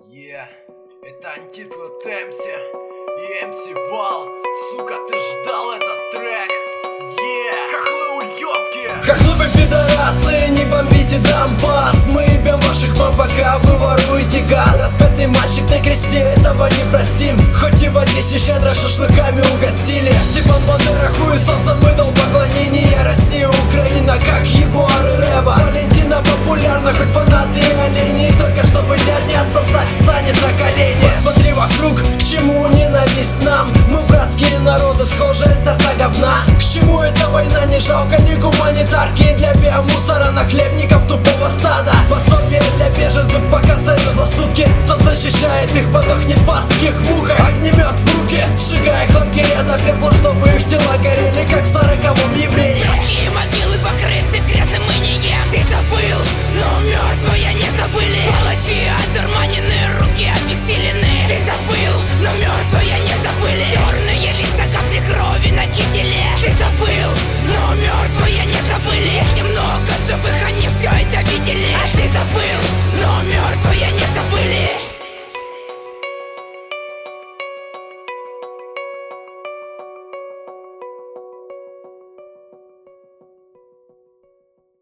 Это антитод MC и MC Вал. Сука, ты ждал этот трек? Хохлы уёбки! Хохлы вы пидорасы, не бомбите Донбасс. Мы ебем ваших мам, пока вы воруете газ. Распятый мальчик на кресте, этого не простим. Хоть и в Одессе щедро шашлыками угостили. Степан Бандера хуесосан выдал поклонение России, Украина, как Ягуар и Рева. Валентина популярна, хоть фанаты и олени. Только чтобы дядя отсосать станет на колени. Посмотри вокруг, к чему ненависть нам. Мы братские народы, схожие с сорта говна. К чему эта война, не жалко ни гуманитарки. Для биомусора, нахлебников, тупого стада. Пособие для беженцев по косарю за сутки. Кто защищает их, подохнет в адских муках. Огнемет в руки, сжигая их лагеря до пепла, чтобы их тела горели, как в 40-м евреи. Русские могилы покрыты грязным инием. Ты забыл, но мертвые не забыли. Палачи одурманены, руки обессилены. Ты забыл, но мертвые не забыли. Черные лица, капли крови на кителе. Ты забыл, но мертвые не забыли. Есть немного живых, они все это видели. А ты забыл,